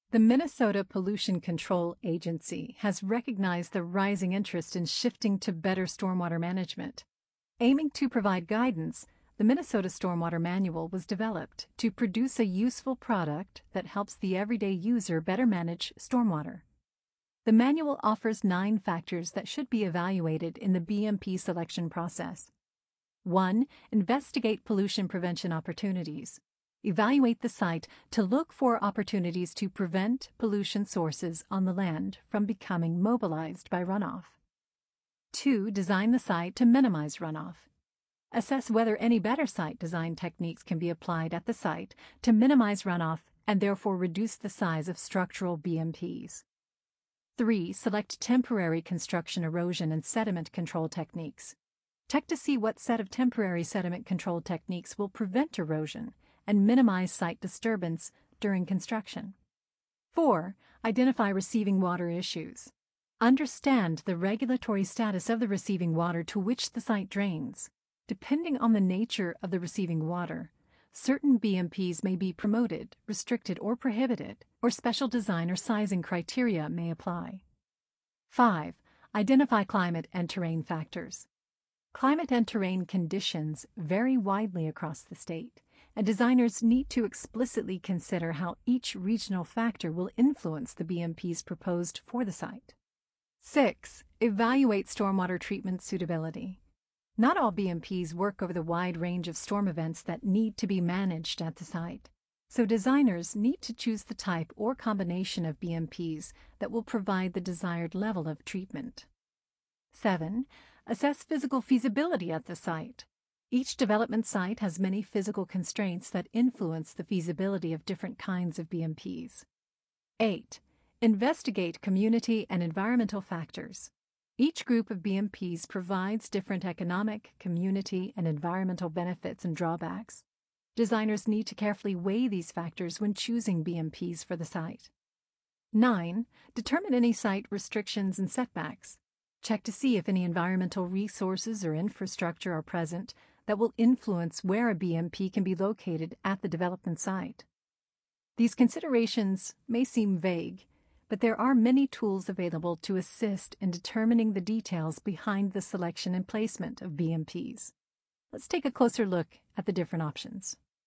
The Minnesota Pollution Control Agency has recognized the rising interest in shifting to better stormwater management. Aiming to provide guidance, the Minnesota Stormwater Manual was developed to produce a useful product that helps the everyday user better manage stormwater. The manual offers 9 factors that should be evaluated in the BMP selection process. 1. Investigate pollution prevention opportunities. Evaluate the site to look for opportunities to prevent pollution sources on the land from becoming mobilized by runoff. 2. Design the site to minimize runoff. Assess whether any better site design techniques can be applied at the site to minimize runoff and therefore reduce the size of structural BMPs. 3. Select temporary construction erosion and sediment control techniques. Check to see what set of temporary sediment control techniques will prevent erosion and minimize site disturbance during construction. 4. Identify receiving water issues. Understand the regulatory status of the receiving water to which the site drains. Depending on the nature of the receiving water, certain BMPs may be promoted, restricted, or prohibited, or special design or sizing criteria may apply. 5. Identify climate and terrain factors. Climate and terrain conditions vary widely across the state, and designers need to explicitly consider how each regional factor will influence the BMPs proposed for the site. 6. Evaluate stormwater treatment suitability. Not all BMPs work over the wide range of storm events that need to be managed at the site, so designers need to choose the type or combination of BMPs that will provide the desired level of treatment. 7. Assess physical feasibility at the site. Each development site has many physical constraints that influence the feasibility of different kinds of BMPs. 8. Investigate community and environmental factors. Each group of BMPs provides different economic, community, and environmental benefits and drawbacks. Designers need to carefully weigh these factors when choosing BMPs for the site. 9. Determine any site restrictions and setbacks. Check to see if any environmental resources or infrastructure are present that will influence where a BMP can be located at the development site. These considerations may seem vague, but there are many tools available to assist in determining the details behind the selection and placement of BMPs. Let's take a closer look at the different options.